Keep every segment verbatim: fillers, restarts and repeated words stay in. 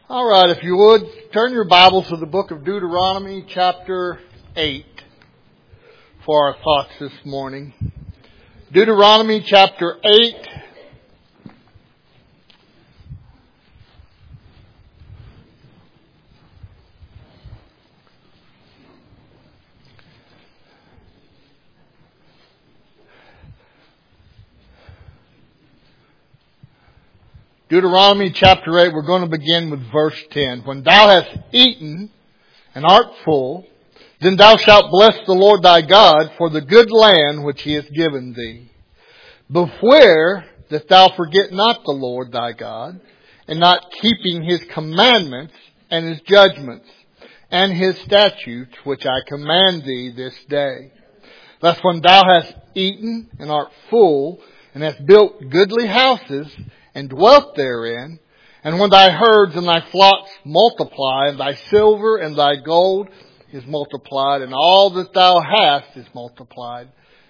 All right, if you would, turn your Bibles to the book of Deuteronomy chapter eight for our thoughts this morning. Deuteronomy chapter eight. Deuteronomy chapter eight, we're going to begin with verse ten. When thou hast eaten and art full, then thou shalt bless the Lord thy God for the good land which he hath given thee. Beware that thou forget not the Lord thy God, and not keeping his commandments and his judgments and his statutes which I command thee this day. Thus when thou hast eaten and art full, and hast built goodly houses, and dwelt therein, and when thy herds and thy flocks multiply, and thy silver and thy gold is multiplied, and all that thou hast is multiplied,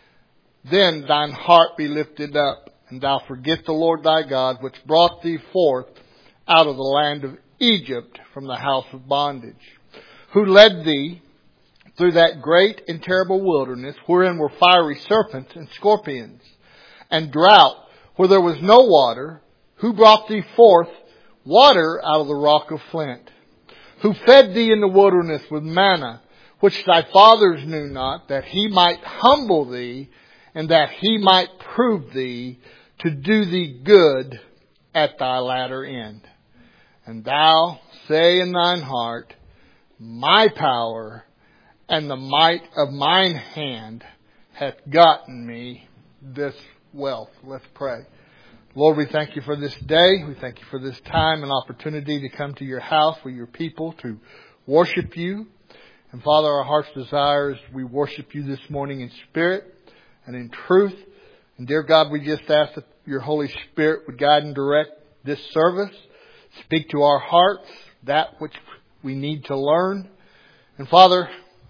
then thine heart be lifted up, and thou forget the Lord thy God, which brought thee forth out of the land of Egypt from the house of bondage, who led thee through that great and terrible wilderness, wherein were fiery serpents and scorpions, and drought, where there was no water, who brought thee forth water out of the rock of flint, who fed thee in the wilderness with manna, which thy fathers knew not, that he might humble thee, and that he might prove thee to do thee good at thy latter end. And thou say in thine heart, my power and the might of mine hand hath gotten me this wealth. Let's pray. Lord, we thank you for this day. We thank you for this time and opportunity to come to your house with your people to worship you. And Father, our heart's desire is we worship you this morning in spirit and in truth. And dear God, we just ask that your Holy Spirit would guide and direct this service. Speak to our hearts that which we need to learn. And Father,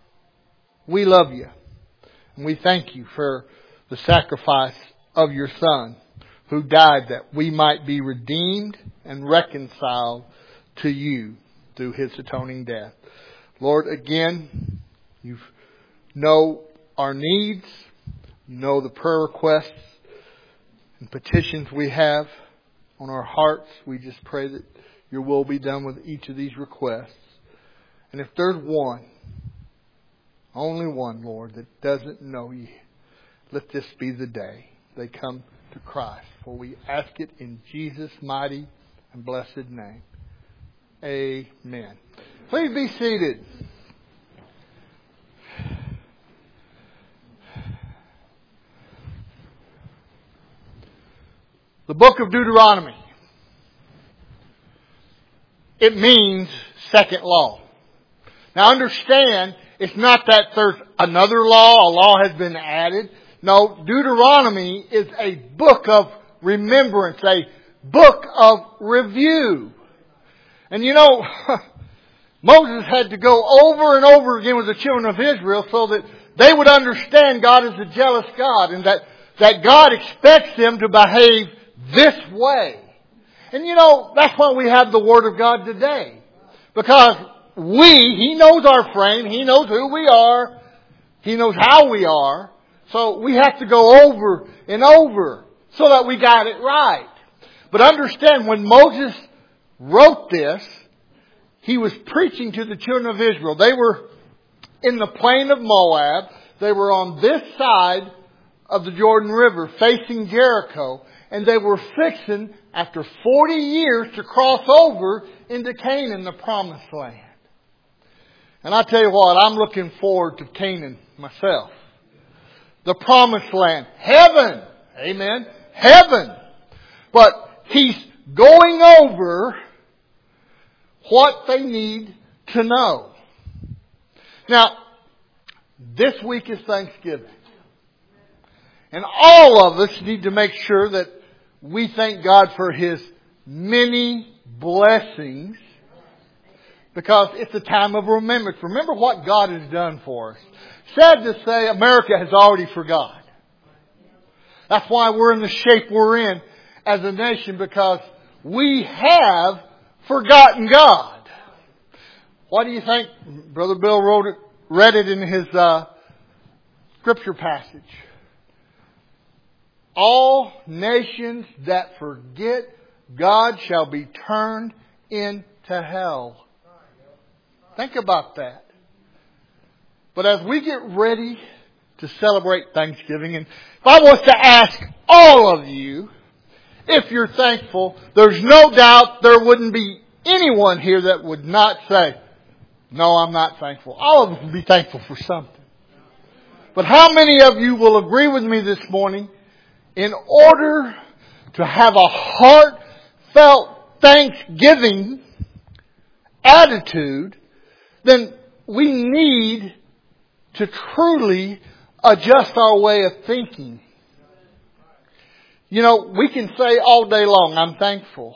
we love you. And we thank you for the sacrifice of your Son, who died that we might be redeemed and reconciled to you through his atoning death. Lord, again, you know our needs, you know the prayer requests and petitions we have on our hearts. We just pray that your will be done with each of these requests. And if there's one, only one, Lord, that doesn't know you, let this be the day they come to Christ. For we ask it in Jesus' mighty and blessed name. Amen. Please be seated. The book of Deuteronomy. It means second law. Now understand, it's not that there's another law, a law has been added. No, Deuteronomy is a book of remembrance, a book of review. And you know, Moses had to go over and over again with the children of Israel so that they would understand God is a jealous God and that, that God expects them to behave this way. And you know, that's why we have the Word of God today. Because we, He knows our frame, He knows who we are, He knows how we are. So we have to go over and over so that we got it right. But understand, when Moses wrote this, he was preaching to the children of Israel. They were in the plain of Moab. They were on this side of the Jordan River facing Jericho. And they were fixing, after forty years, to cross over into Canaan, the promised land. And I tell you what, I'm looking forward to Canaan myself. The promised land. Heaven. Amen. Heaven. But he's going over what they need to know. Now, this week is Thanksgiving. And all of us need to make sure that we thank God for His many blessings. Because it's a time of remembrance. Remember what God has done for us. Sad to say, America has already forgot. That's why we're in the shape we're in as a nation, because we have forgotten God. Why do you think Brother Bill wrote it, read it in his uh, scripture passage? All nations that forget God shall be turned into hell. Think about that. But as we get ready to celebrate Thanksgiving, and if I was to ask all of you if you're thankful, there's no doubt there wouldn't be anyone here that would not say, no, I'm not thankful. All of us would be thankful for something. But how many of you will agree with me this morning? In order to have a heartfelt thanksgiving attitude, then we need to truly adjust our way of thinking. You know, we can say all day long, I'm thankful.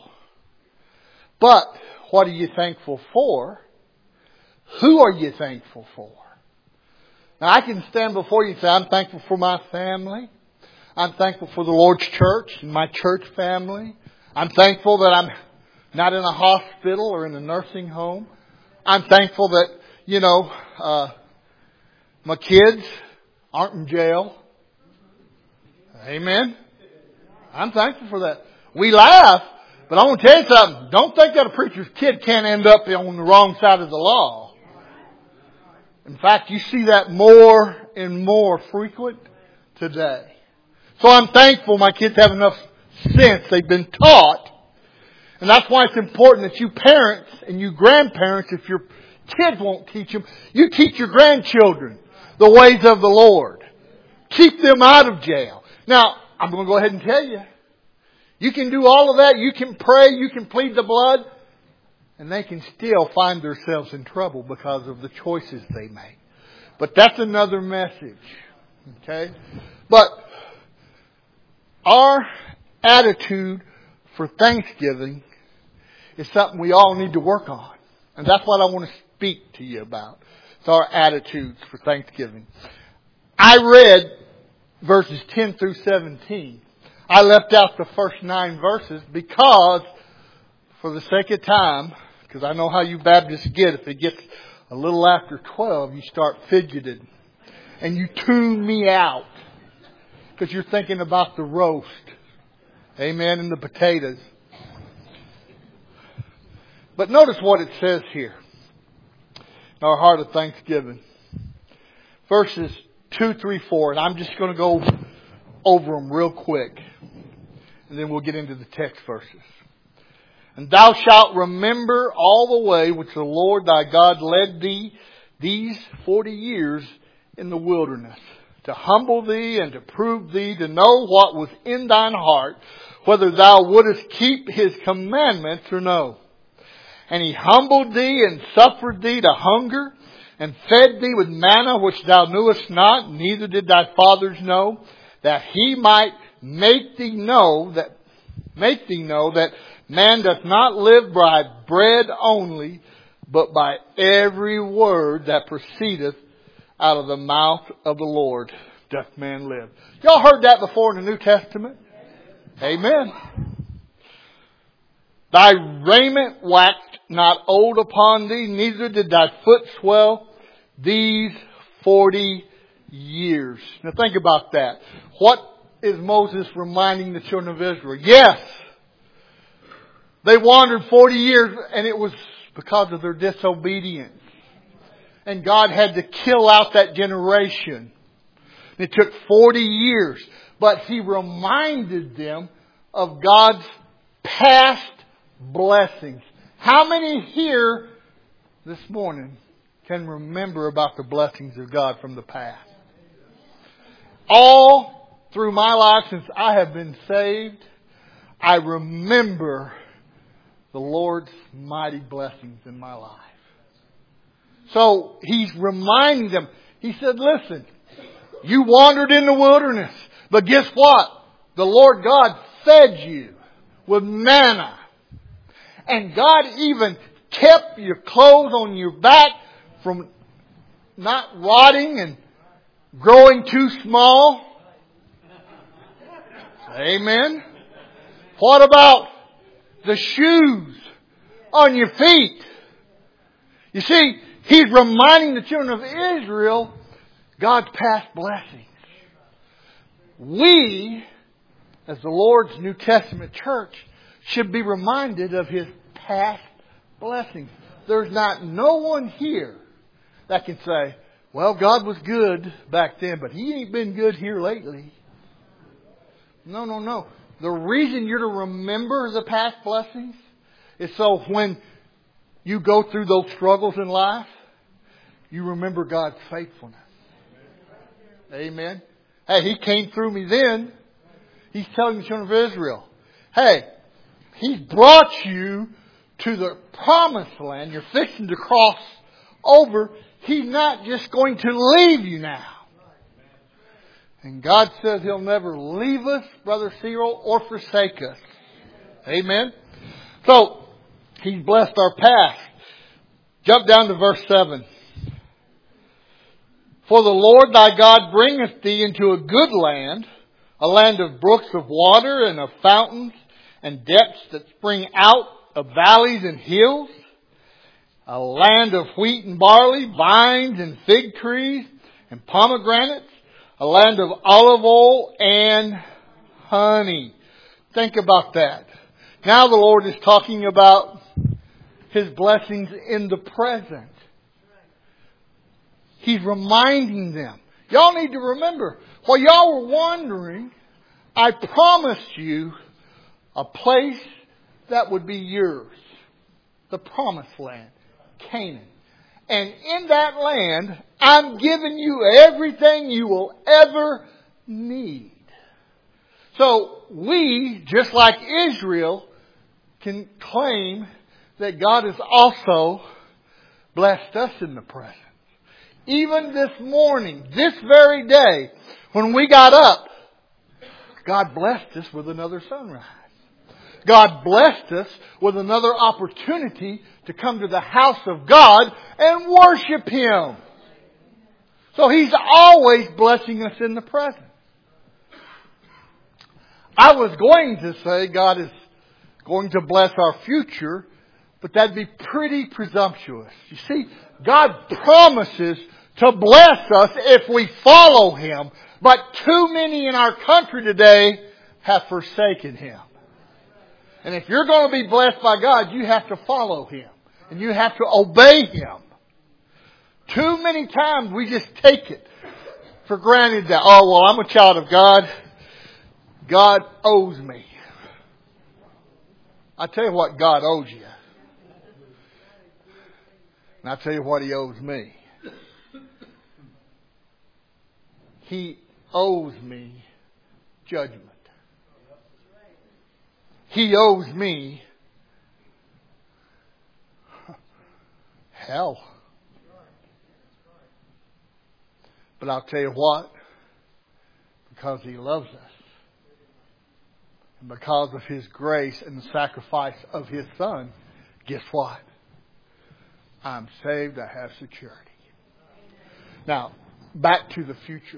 But what are you thankful for? Who are you thankful for? Now, I can stand before you and say, I'm thankful for my family. I'm thankful for the Lord's church and my church family. I'm thankful that I'm not in a hospital or in a nursing home. I'm thankful that, you know, uh, my kids aren't in jail. Amen. I'm thankful for that. We laugh, but I want to tell you something. Don't think that a preacher's kid can't end up on the wrong side of the law. In fact, you see that more and more frequent today. So I'm thankful my kids have enough sense. They've been taught. And that's why it's important that you parents and you grandparents, if your kids won't teach them, you teach your grandchildren the ways of the Lord. Keep them out of jail. Now, I'm going to go ahead and tell you. You can do all of that. You can pray. You can plead the blood. And they can still find themselves in trouble because of the choices they make. But that's another message. Okay? But our attitude for Thanksgiving is something we all need to work on. And that's what I want to speak to you about. It's our attitudes for Thanksgiving. I read verses ten through seventeen. I left out the first nine verses because, for the sake of time, because I know how you Baptists get. If it gets a little after twelve, you start fidgeting. And you tune me out. Because you're thinking about the roast. Amen. And the potatoes. But notice what it says here. In our heart of thanksgiving. Verses two, three, four. And I'm just going to go over them real quick. And then we'll get into the text verses. And thou shalt remember all the way which the Lord thy God led thee these forty years in the wilderness, to humble thee and to prove thee, to know what was in thine heart, whether thou wouldest keep his commandments or no. And he humbled thee and suffered thee to hunger, and fed thee with manna which thou knewest not, neither did thy fathers know, that he might make thee know that make thee know that man doth not live by bread only, but by every word that proceedeth out of the mouth of the Lord doth man live. Y'all heard that before in the New Testament? Amen. Thy raiment waxed not old upon thee, neither did thy foot swell these forty years. Now think about that. What is Moses reminding the children of Israel? Yes, they wandered forty years, and it was because of their disobedience. And God had to kill out that generation. It took forty years. But He reminded them of God's past blessings. How many here this morning can remember about the blessings of God from the past? All through my life since I have been saved, I remember the Lord's mighty blessings in my life. So He's reminding them. He said, listen, you wandered in the wilderness, but guess what? The Lord God fed you with manna. And God even kept your clothes on your back from not rotting and growing too small. Amen. What about the shoes on your feet. You see, He's reminding the children of Israel God's past blessings. We, as the Lord's New Testament church, should be reminded of His past blessings. There's not no one here that can say, well, God was good back then, but He ain't been good here lately. No, no, no. The reason you're to remember the past blessings is so when you go through those struggles in life, you remember God's faithfulness. Amen. Hey, He came through me then. He's telling the children of Israel, hey, He's brought you to the promised land. You're fixing to cross over. He's not just going to leave you now. And God says He'll never leave us, Brother Cyril, or forsake us. Amen. So, He's blessed our past. Jump down to verse seven. For the Lord thy God bringeth thee into a good land, a land of brooks of water and of fountains and depths that spring out of valleys and hills, a land of wheat and barley, vines and fig trees and pomegranates, a land of olive oil and honey. Think about that. Now the Lord is talking about His blessings in the present. He's reminding them. Y'all need to remember, while y'all were wandering, I promised you a place that would be yours. The promised land. Canaan. And in that land, I'm giving you everything you will ever need. So we, just like Israel, can claim that God has also blessed us in the present. Even this morning, this very day, when we got up, God blessed us with another sunrise. God blessed us with another opportunity to come to the house of God and worship Him. So He's always blessing us in the present. I was going to say God is going to bless our future, but that'd be pretty presumptuous. You see, God promises to bless us if we follow Him, but too many in our country today have forsaken Him. And if you're going to be blessed by God, you have to follow Him. And you have to obey Him. Too many times we just take it for granted that, oh, well, I'm a child of God. God owes me. I tell you what God owes you. And I tell you what He owes me. He owes me judgment. He owes me hell. But I'll tell you what, because He loves us, and because of His grace and the sacrifice of His Son, guess what? I'm saved, I have security. Now, back to the future.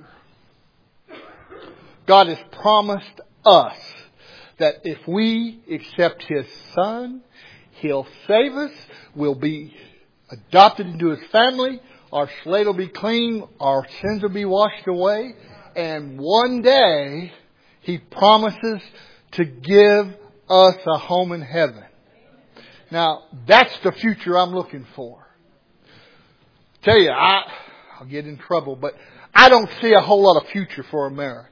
God has promised us that if we accept His Son, He'll save us, we'll be adopted into His family, our slate will be clean, our sins will be washed away, and one day He promises to give us a home in heaven. Now, that's the future I'm looking for. Tell you, I, I'll get in trouble, but I don't see a whole lot of future for America.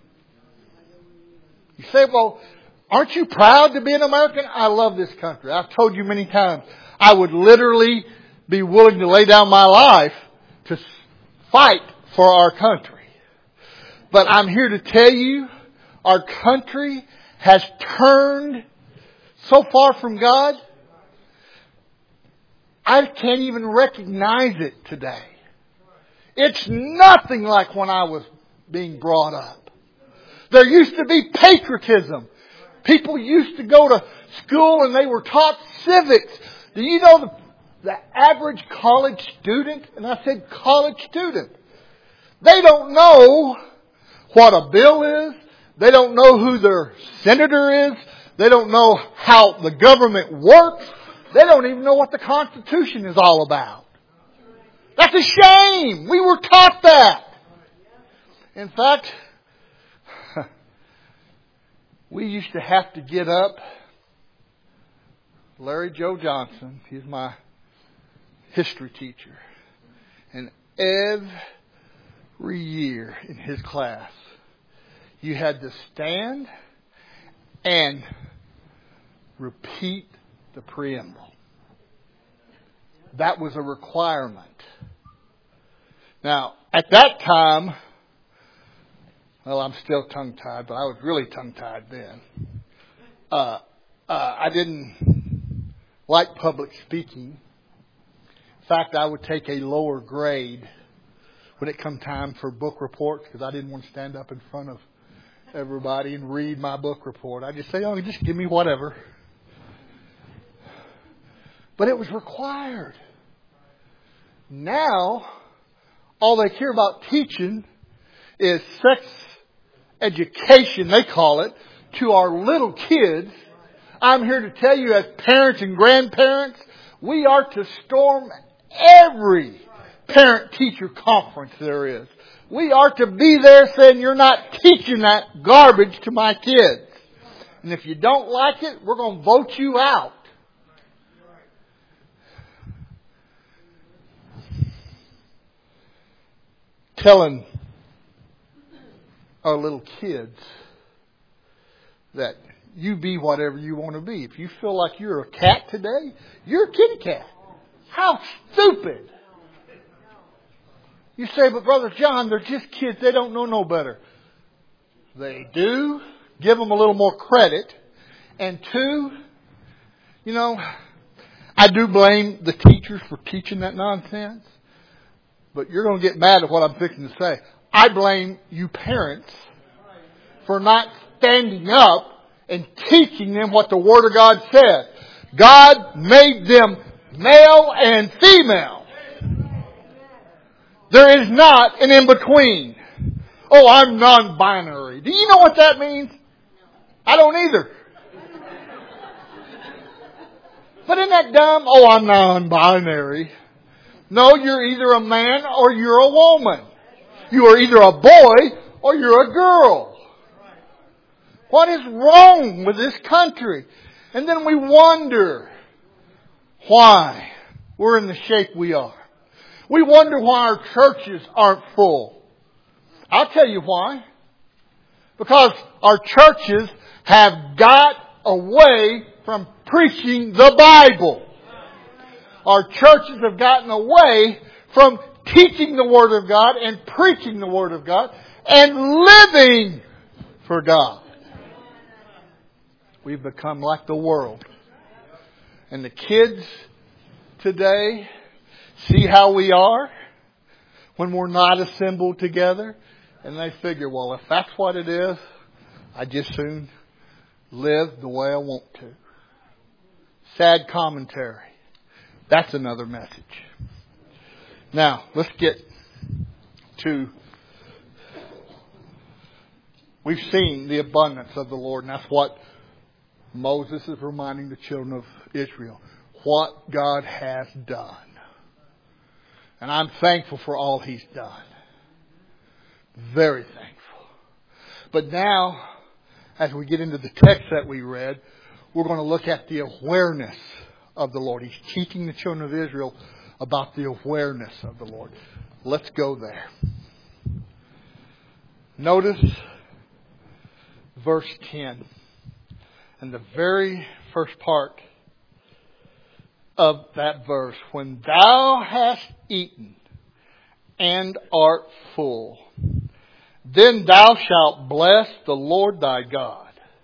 You say, well, aren't you proud to be an American? I love this country. I've told you many times, I would literally be willing to lay down my life to fight for our country. But I'm here to tell you, our country has turned so far from God, I can't even recognize it today. It's nothing like when I was being brought up. There used to be patriotism. People used to go to school and they were taught civics. Do you know the, the average college student, and I said college student, they don't know what a bill is. They don't know who their senator is. They don't know how the government works. They don't even know what the Constitution is all about. That's a shame. We were taught that. In fact, we used to have to get up. Larry Joe Johnson, he's my history teacher. And every year in his class, you had to stand and repeat the preamble. That was a requirement. Now, at that time, well, I'm still tongue-tied, but I was really tongue-tied then. Uh, uh, I didn't like public speaking. In fact, I would take a lower grade when it come time for book reports because I didn't want to stand up in front of everybody and read my book report. I just say, oh, just give me whatever. But it was required. Now, all they care about teaching is sex education, they call it, to our little kids. I'm here to tell you as parents and grandparents, we are to storm every parent-teacher conference there is. We are to be there saying, you're not teaching that garbage to my kids. And if you don't like it, we're going to vote you out. Telling our little kids that you be whatever you want to be. If you feel like you're a cat today, you're a kitty cat. How stupid. You say, but Brother John, they're just kids. They don't know no better. They do. Give them a little more credit. And two, you know, I do blame the teachers for teaching that nonsense. But you're going to get mad at what I'm fixing to say. I blame you parents for not standing up and teaching them what the Word of God says. God made them male and female. There is not an in-between. Oh, I'm non-binary. Do you know what that means? I don't either. But isn't that dumb? Oh, I'm non-binary. No, you're either a man or you're a woman. You are either a boy or you're a girl. What is wrong with this country? And then we wonder why we're in the shape we are. We wonder why our churches aren't full. I'll tell you why. Because our churches have got away from preaching the Bible. Our churches have gotten away from teaching the Word of God and preaching the Word of God and living for God. We've become like the world. And the kids today see how we are when we're not assembled together. And they figure, well, if that's what it is, I just soon live the way I want to. Sad commentary. That's another message. Now, let's get to... We've seen the abundance of the Lord, and that's what Moses is reminding the children of Israel. What God has done. And I'm thankful for all He's done. Very thankful. But now, as we get into the text that we read, we're going to look at the awareness of the Lord. He's teaching the children of Israel about the awareness of the Lord. Let's go there. Notice verse ten. And the very first part of that verse. When thou hast eaten and art full, then thou shalt bless the Lord thy God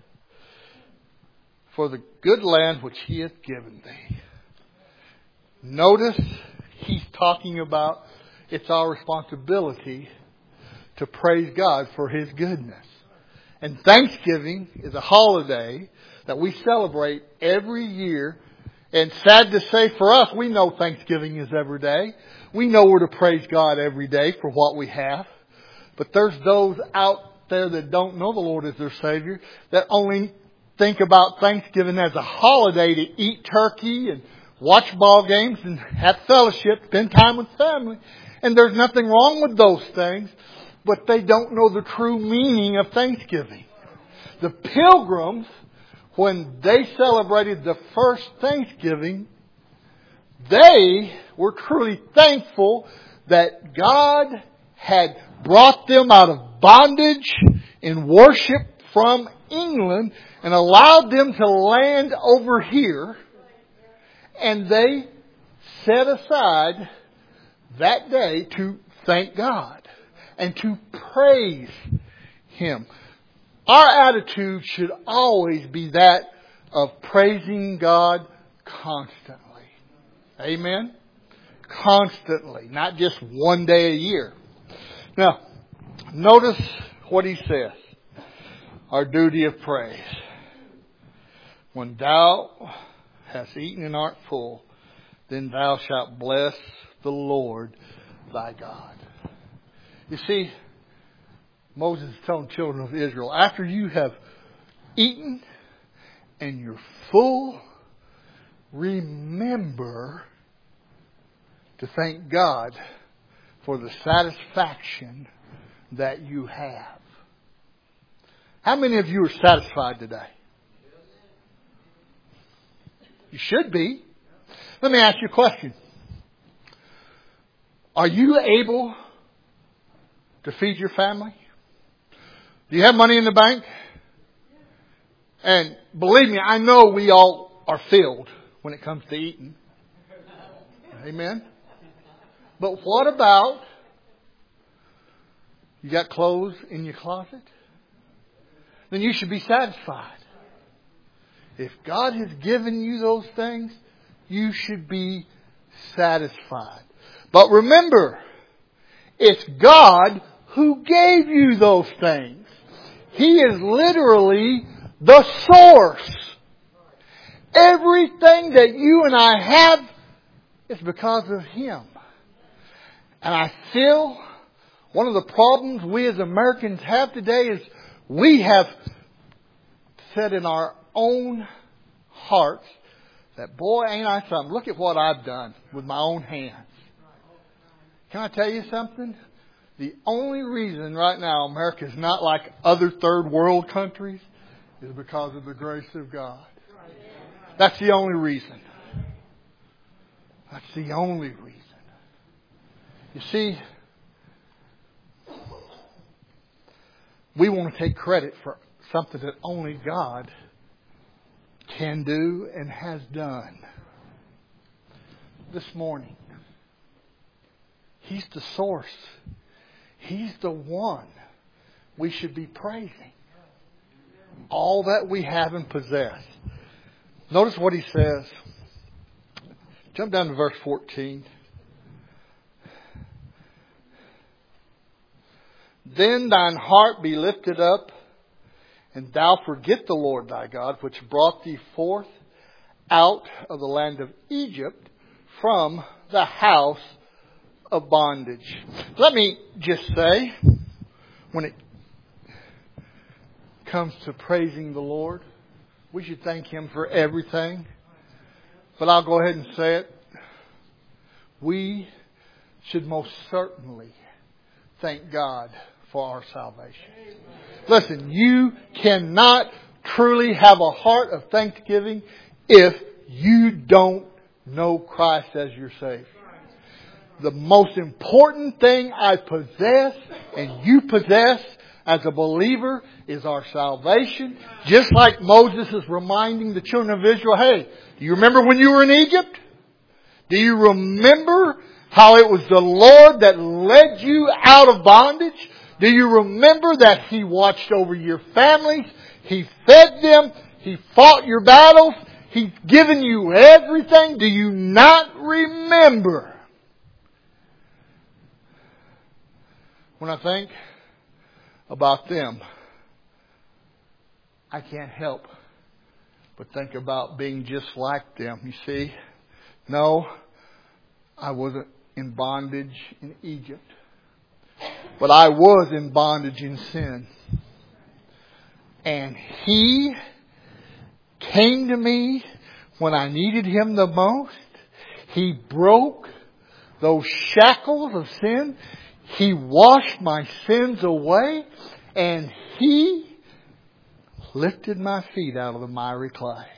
for the good land which He hath given thee. Notice He's talking about it's our responsibility to praise God for His goodness. And Thanksgiving is a holiday that we celebrate every year. And sad to say for us, we know Thanksgiving is every day. We know we're to praise God every day for what we have. But there's those out there that don't know the Lord as their Savior, that only think about Thanksgiving as a holiday to eat turkey and watch ball games and have fellowship, spend time with family. And there's nothing wrong with those things, but they don't know the true meaning of Thanksgiving. The Pilgrims, when they celebrated the first Thanksgiving, they were truly thankful that God had brought them out of bondage in worship from England and allowed them to land over here. And they set aside that day to thank God and to praise Him. Our attitude should always be that of praising God constantly. Amen? Constantly, not just one day a year. Now, notice what he says. Our duty of praise. When thou hast eaten and art full, then thou shalt bless the Lord thy God. You see, Moses is telling children of Israel, after you have eaten and you're full, remember to thank God for the satisfaction that you have. How many of you are satisfied today? You should be. Let me ask you a question. Are you able to feed your family? Do you have money in the bank? And believe me, I know we all are filled when it comes to eating. Amen. But what about, you got clothes in your closet? Then you should be satisfied. If God has given you those things, you should be satisfied. But remember, it's God who gave you those things. He is literally the source. Everything that you and I have is because of Him. And I feel one of the problems we as Americans have today is we have said in our own hearts that, boy, ain't I something. Look at what I've done with my own hands. Can I tell you something? The only reason right now America is not like other third world countries is because of the grace of God. That's the only reason. That's the only reason. You see, we want to take credit for something that only God can do and has done. This morning, He's the source. He's the one we should be praising. All that we have and possess. Notice what he says. Jump down to verse fourteen. Then thine heart be lifted up, and thou forget the Lord thy God, which brought thee forth out of the land of Egypt from the house of bondage. Let me just say, when it comes to praising the Lord, we should thank Him for everything. But I'll go ahead and say it. We should most certainly thank God for our salvation. Listen, you cannot truly have a heart of thanksgiving if you don't know Christ as your Savior. The most important thing I possess and you possess as a believer is our salvation. Just like Moses is reminding the children of Israel, hey, do you remember when you were in Egypt? Do you remember how it was the Lord that led you out of bondage? Do you remember that He watched over your families? He fed them. He fought your battles. He's given you everything. Do you not remember? When I think about them, I can't help but think about being just like them. You see, no, I wasn't in bondage in Egypt, but I was in bondage in sin. And He came to me when I needed Him the most. He broke those shackles of sin. He washed my sins away. And He lifted my feet out of the miry clay.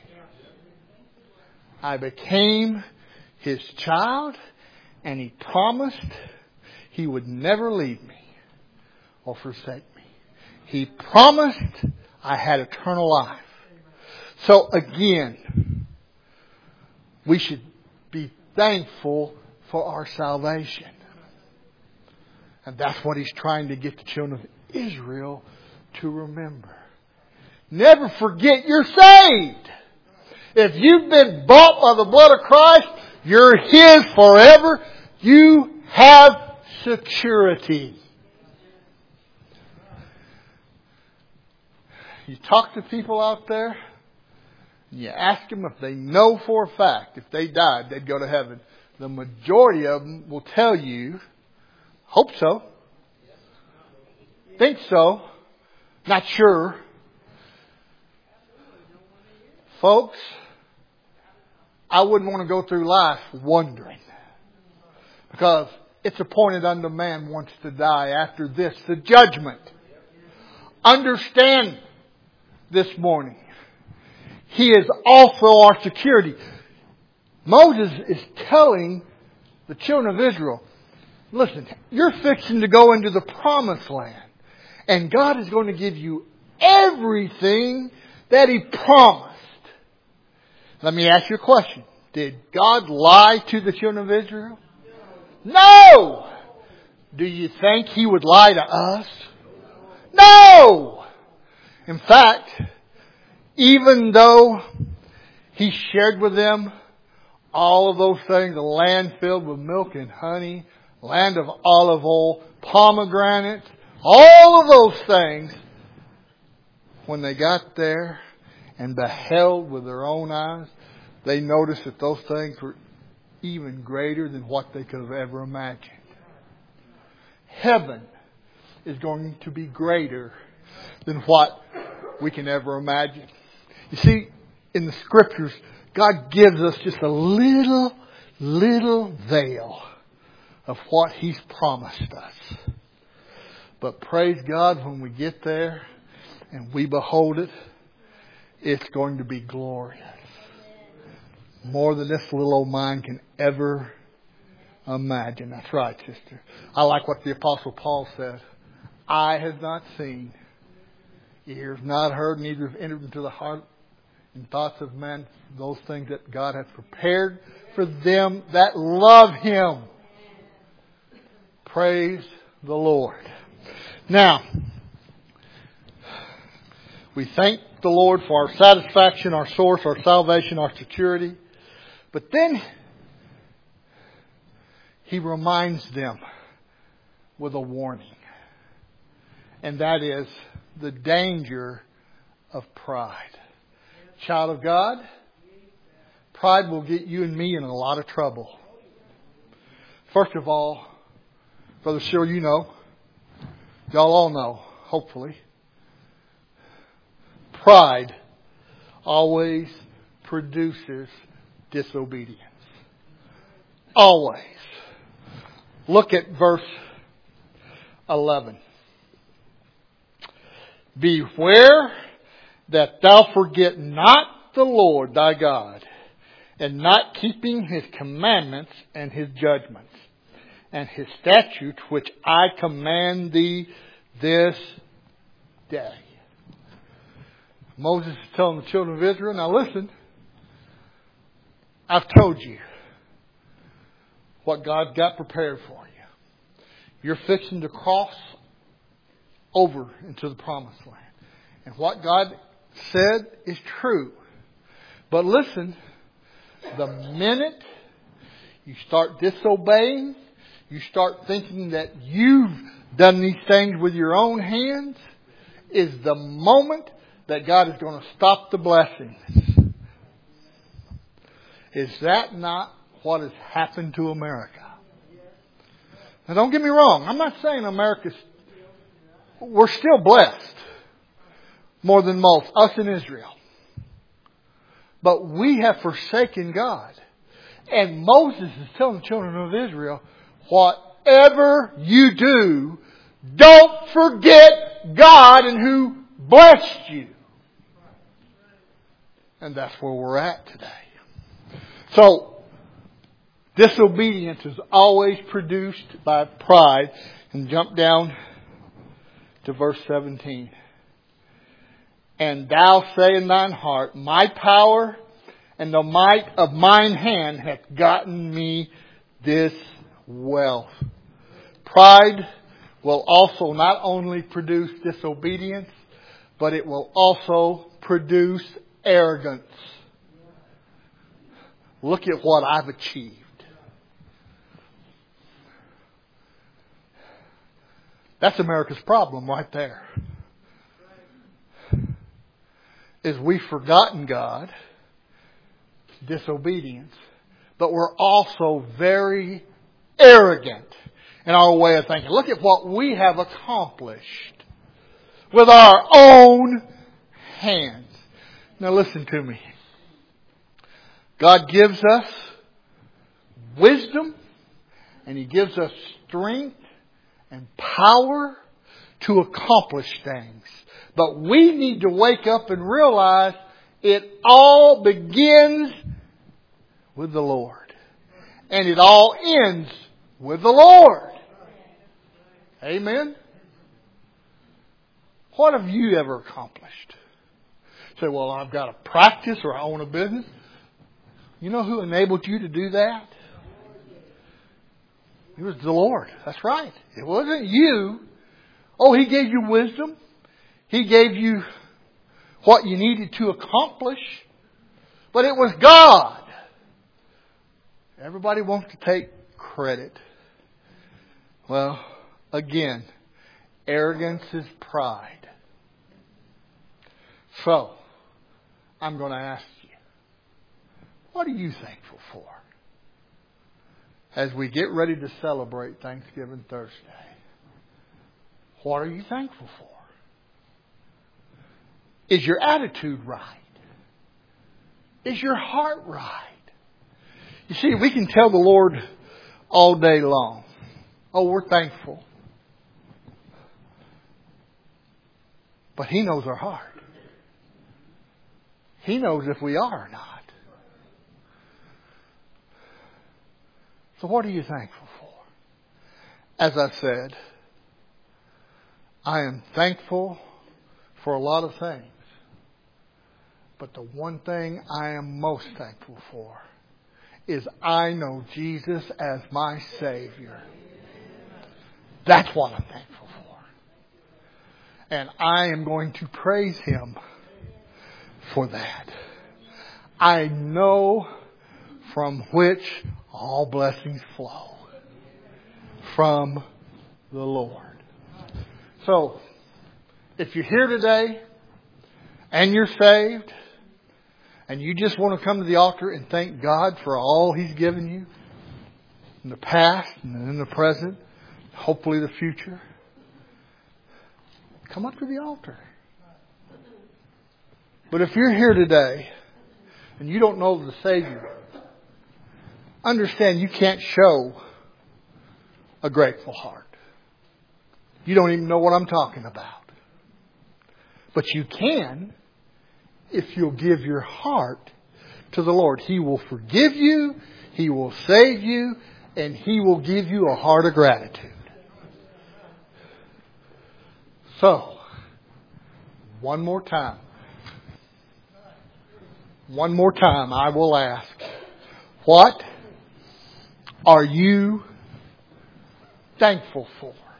I became His child. And He promised He would never leave me or forsake me. He promised I had eternal life. So again, we should be thankful for our salvation. And that's what He's trying to get the children of Israel to remember. Never forget you're saved. If you've been bought by the blood of Christ, you're His forever. You have security. You talk to people out there, and you ask them if they know for a fact if they died, they'd go to heaven. The majority of them will tell you, hope so, think so, not sure. Folks, I wouldn't want to go through life wondering. Because it's appointed unto man once to die. After this, the judgment. Understand this morning, He is also our security. Moses is telling the children of Israel, listen, you're fixing to go into the promised land. And God is going to give you everything that He promised. Let me ask you a question. Did God lie to the children of Israel? No! Do you think He would lie to us? No! In fact, even though He shared with them all of those things, a land filled with milk and honey, land of olive oil, pomegranates, all of those things, when they got there and beheld with their own eyes, they noticed that those things were even greater than what they could have ever imagined. Heaven is going to be greater than what we can ever imagine. You see, in the Scriptures, God gives us just a little, little veil of what He's promised us. But praise God, when we get there and we behold it, it's going to be glorious. More than this little old mind can ever imagine. That's right, sister. I like what the Apostle Paul said. Eye has not seen, ears not heard, neither have entered into the heart and thoughts of men those things that God has prepared for them that love Him. Praise the Lord. Now, we thank the Lord for our satisfaction, our source, our salvation, our security. But then He reminds them with a warning. And that is the danger of pride. Child of God, pride will get you and me in a lot of trouble. First of all, Brother Cyril, you know, y'all all know, hopefully, pride always produces disobedience. Always. Look at verse eleven. Beware that thou forget not the Lord thy God, and not keeping His commandments and His judgments, and His statutes which I command thee this day. Moses is telling the children of Israel, now listen, I've told you what God's got prepared for you. You're fixing to cross over into the promised land. And what God said is true. But listen, the minute you start disobeying, you start thinking that you've done these things with your own hands, is the moment that God is going to stop the blessings. Is that not what has happened to America? Now don't get me wrong. I'm not saying America's... We're still blessed. More than most. Us in Israel. But we have forsaken God. And Moses is telling the children of Israel, whatever you do, don't forget God and who blessed you. And that's where we're at today. So, disobedience is always produced by pride. And jump down to verse seventeen. And thou say in thine heart, my power and the might of mine hand hath gotten me this wealth. Pride will also not only produce disobedience, but it will also produce arrogance. Look at what I've achieved. That's America's problem right there. Is we've forgotten God, disobedience, but we're also very arrogant in our way of thinking. Look at what we have accomplished with our own hands. Now listen to me. God gives us wisdom and He gives us strength and power to accomplish things. But we need to wake up and realize it all begins with the Lord. And it all ends with the Lord. Amen? What have you ever accomplished? Say, well, I've got to practice or I own a business. You know who enabled you to do that? It was the Lord. That's right. It wasn't you. Oh, He gave you wisdom. He gave you what you needed to accomplish. But it was God. Everybody wants to take credit. Well, again, arrogance is pride. So, I'm going to ask you, what are you thankful for? As we get ready to celebrate Thanksgiving Thursday, what are you thankful for? Is your attitude right? Is your heart right? You see, we can tell the Lord all day long, oh, we're thankful. But He knows our heart. He knows if we are or not. So what are you thankful for? As I said, I am thankful for a lot of things. But the one thing I am most thankful for is I know Jesus as my Savior. That's what I'm thankful for. And I am going to praise Him for that. I know from which all blessings flow. From the Lord. So, if you're here today and you're saved and you just want to come to the altar and thank God for all He's given you in the past and in the present, hopefully the future, come up to the altar. But if you're here today and you don't know the Savior, understand you can't show a grateful heart. You don't even know what I'm talking about. But you can if you'll give your heart to the Lord. He will forgive you, He will save you, and He will give you a heart of gratitude. So, one more time. One more time I will ask, what are you thankful for?